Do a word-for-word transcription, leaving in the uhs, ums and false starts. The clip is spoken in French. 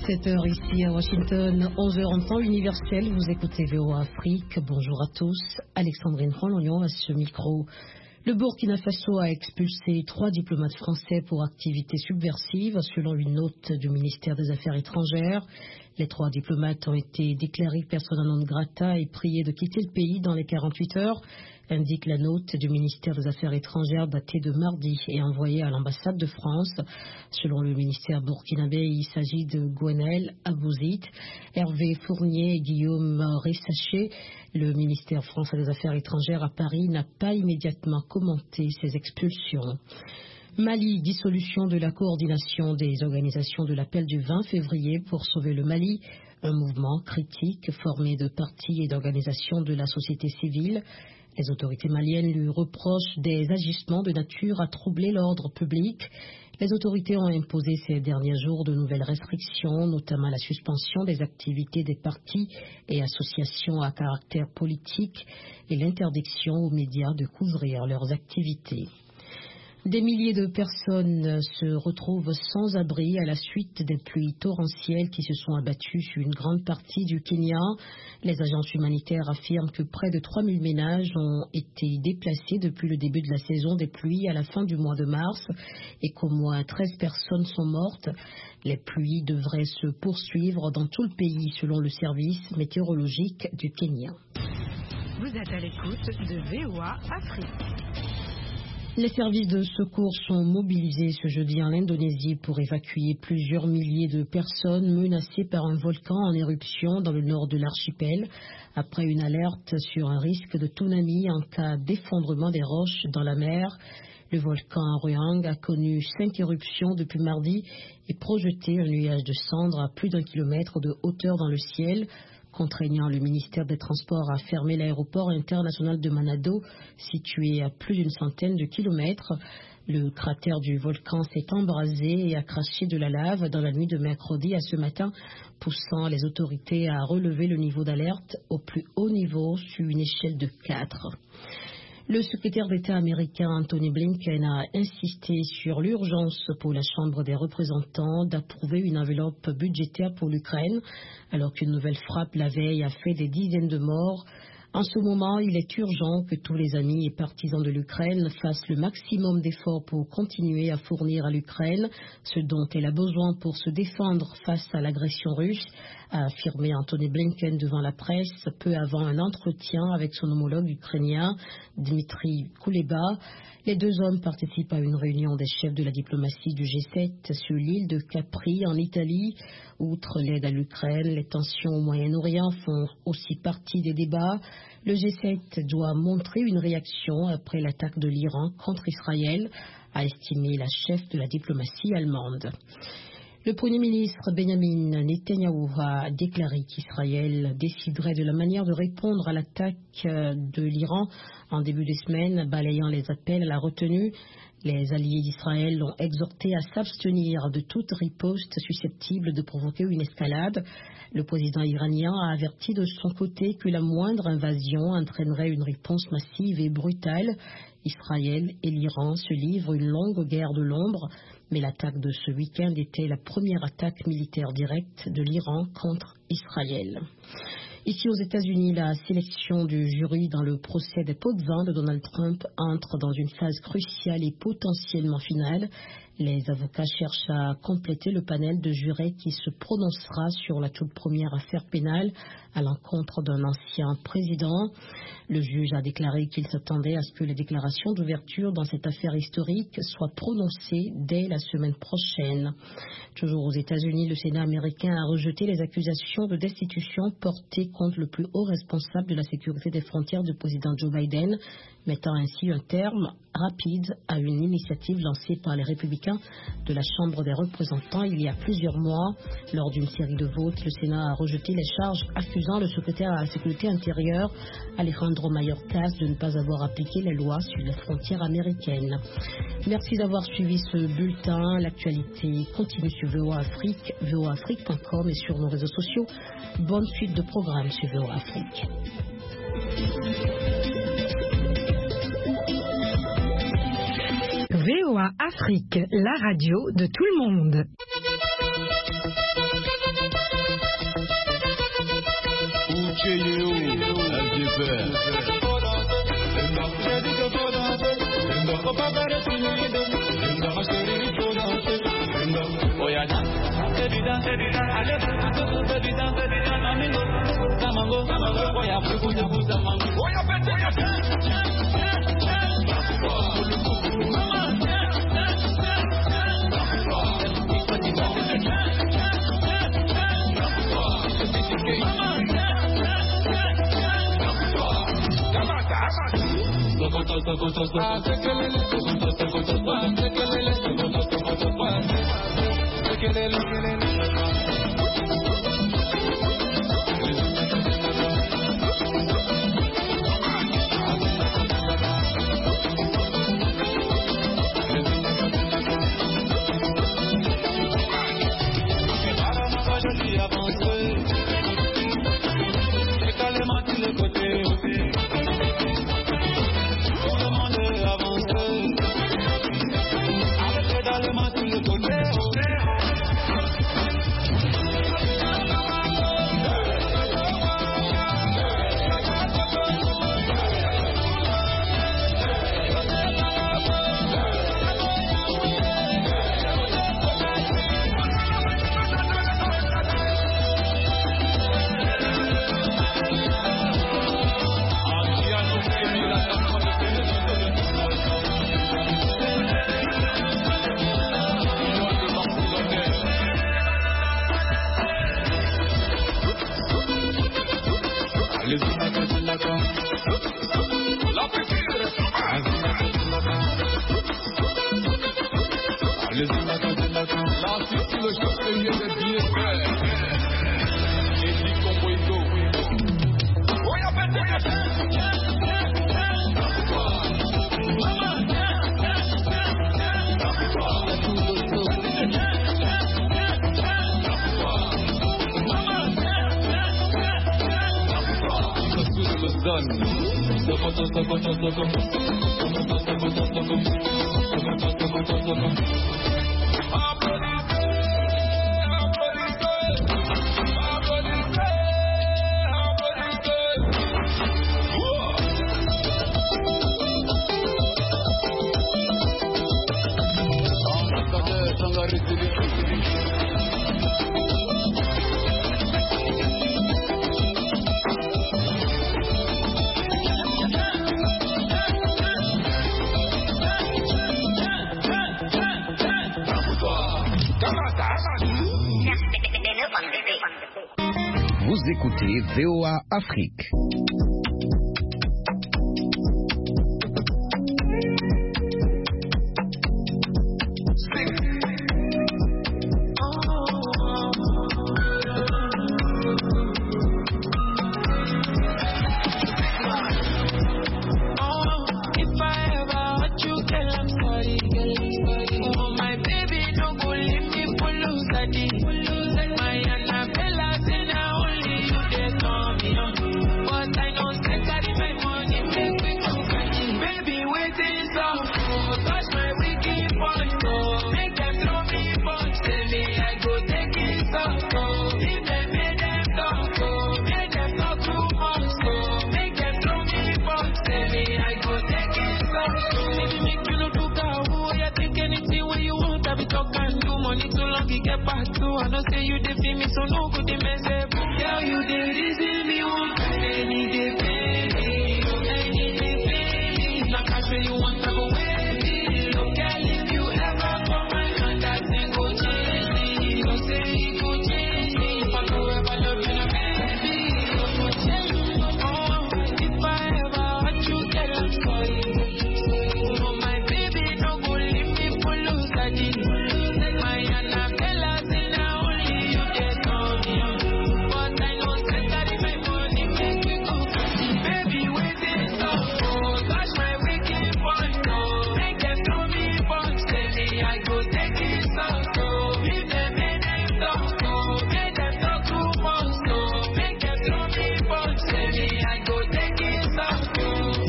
sept heures ici à Washington, onze heures en temps universel. Vous écoutez V O A Afrique. Bonjour à tous. Alexandrine Rolognon à ce micro. Le Burkina Faso a expulsé trois diplomates français pour activités subversives, selon une note du ministère des Affaires étrangères. Les trois diplomates ont été déclarés persona non grata et priés de quitter le pays dans les quarante-huit heures, indique la note du ministère des Affaires étrangères datée de mardi et envoyée à l'ambassade de France. Selon le ministère burkinabé, il s'agit de Gwenel Abouzid, Hervé Fournier et Guillaume Ressaché. Le ministère français des Affaires étrangères à Paris n'a pas immédiatement commenté ces expulsions. Mali, dissolution de la coordination des organisations de l'appel du vingt février pour sauver le Mali, un mouvement critique formé de partis et d'organisations de la société civile. Les autorités maliennes lui reprochent des agissements de nature à troubler l'ordre public. Les autorités ont imposé ces derniers jours de nouvelles restrictions, notamment la suspension des activités des partis et associations à caractère politique et l'interdiction aux médias de couvrir leurs activités. Des milliers de personnes se retrouvent sans abri à la suite des pluies torrentielles qui se sont abattues sur une grande partie du Kenya. Les agences humanitaires affirment que près de trois mille ménages ont été déplacés depuis le début de la saison des pluies à la fin du mois de mars et qu'au moins treize personnes sont mortes. Les pluies devraient se poursuivre dans tout le pays selon le service météorologique du Kenya. Vous êtes à l'écoute de V O A Afrique. Les services de secours sont mobilisés ce jeudi en Indonésie pour évacuer plusieurs milliers de personnes menacées par un volcan en éruption dans le nord de l'archipel, après une alerte sur un risque de tsunami en cas d'effondrement des roches dans la mer. Le volcan Ruang a connu cinq éruptions depuis mardi et projeté un nuage de cendres à plus d'un kilomètre de hauteur dans le ciel, contraignant le ministère des Transports à fermer l'aéroport international de Manado, situé à plus d'une centaine de kilomètres. Le cratère du volcan s'est embrasé et a craché de la lave dans la nuit de mercredi à ce matin, poussant les autorités à relever le niveau d'alerte au plus haut niveau sur une échelle de quatre. Le secrétaire d'État américain Antony Blinken a insisté sur l'urgence pour la Chambre des représentants d'approuver une enveloppe budgétaire pour l'Ukraine, alors qu'une nouvelle frappe la veille a fait des dizaines de morts. En ce moment, il est urgent que tous les amis et partisans de l'Ukraine fassent le maximum d'efforts pour continuer à fournir à l'Ukraine ce dont elle a besoin pour se défendre face à l'agression russe, a affirmé Antony Blinken devant la presse peu avant un entretien avec son homologue ukrainien Dmitry Kuleba. Les deux hommes participent à une réunion des chefs de la diplomatie du G sept sur l'île de Capri en Italie. Outre l'aide à l'Ukraine, les tensions au Moyen-Orient font aussi partie des débats. Le G sept doit montrer une réaction après l'attaque de l'Iran contre Israël, a estimé la chef de la diplomatie allemande. Le Premier ministre Benjamin Netanyahou a déclaré qu'Israël déciderait de la manière de répondre à l'attaque de l'Iran en début de semaine, balayant les appels à la retenue. Les alliés d'Israël l'ont exhorté à s'abstenir de toute riposte susceptible de provoquer une escalade. Le président iranien a averti de son côté que la moindre invasion entraînerait une réponse massive et brutale. Israël et l'Iran se livrent une longue guerre de l'ombre, mais l'attaque de ce week-end était la première attaque militaire directe de l'Iran contre Israël. Ici aux États-Unis, la sélection du jury dans le procès des pots de vin de Donald Trump entre dans une phase cruciale et potentiellement finale. Les avocats cherchent à compléter le panel de jurés qui se prononcera sur la toute première affaire pénale à l'encontre d'un ancien président. Le juge a déclaré qu'il s'attendait à ce que les déclarations d'ouverture dans cette affaire historique soient prononcées dès la semaine prochaine. Toujours aux États-Unis, le Sénat américain a rejeté les accusations de destitution portées contre le plus haut responsable de la sécurité des frontières du président Joe Biden, mettant ainsi un terme rapide à une initiative lancée par les républicains de la Chambre des représentants il y a plusieurs mois. Lors d'une série de votes, le Sénat a rejeté les charges accusant le secrétaire à la sécurité intérieure, Alejandro Mayorkas, de ne pas avoir appliqué les lois sur les frontières américaines. Merci d'avoir suivi ce bulletin. L'actualité continue sur V O A Afrique, V O A Afrique point com et sur nos réseaux sociaux. Bonne suite de programmes sur V O A Afrique. V O A Afrique, la radio de tout le monde. Vous écoutez V O A Afrique. Get back to I know say you defeat me, so no good, they mess up. Girl, you did it.